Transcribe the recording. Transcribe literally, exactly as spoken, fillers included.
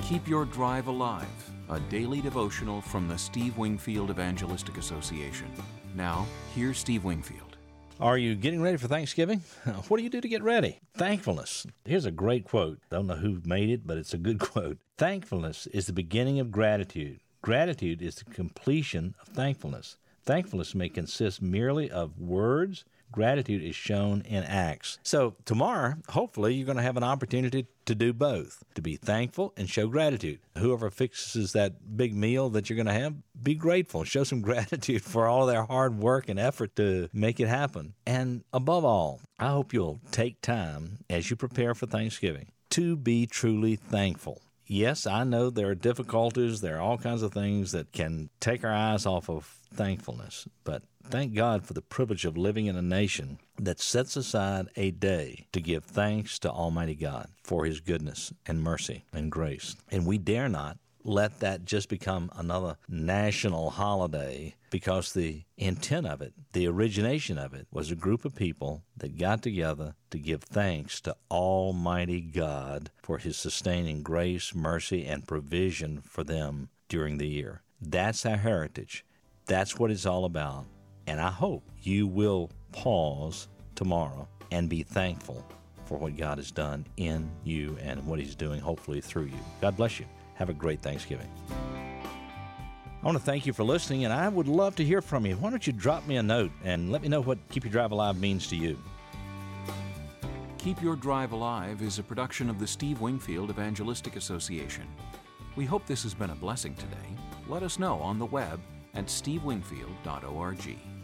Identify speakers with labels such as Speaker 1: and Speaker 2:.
Speaker 1: Keep Your Drive Alive, a daily devotional from the Steve Wingfield Evangelistic Association. Now, here's Steve Wingfield.
Speaker 2: Are you getting ready for Thanksgiving? What do you do to get ready? Thankfulness. Here's a great quote. I don't know who made it, but it's a good quote. Thankfulness is the beginning of gratitude. Gratitude is the completion of thankfulness. Thankfulness may consist merely of words. Gratitude is shown in acts. So tomorrow, hopefully, you're going to have an opportunity to do both, to be thankful and show gratitude. Whoever fixes that big meal that you're going to have, be grateful. Show some gratitude for all their hard work and effort to make it happen. And above all, I hope you'll take time as you prepare for Thanksgiving to be truly thankful. Yes, I know there are difficulties, there are all kinds of things that can take our eyes off of thankfulness, but thank God for the privilege of living in a nation that sets aside a day to give thanks to Almighty God for His goodness and mercy and grace. And we dare not let that just become another national holiday, because the intent of it, the origination of it, was a group of people that got together to give thanks to Almighty God for His sustaining grace, mercy, and provision for them during the year. That's our heritage. That's what it's all about. And I hope you will pause tomorrow and be thankful for what God has done in you and what He's doing, hopefully, through you. God bless you. Have a great Thanksgiving. I want to thank you for listening, and I would love to hear from you. Why don't you drop me a note and let me know what Keep Your Drive Alive means to you.
Speaker 1: Keep Your Drive Alive is a production of the Steve Wingfield Evangelistic Association. We hope this has been a blessing today. Let us know on the web at steve wingfield dot org.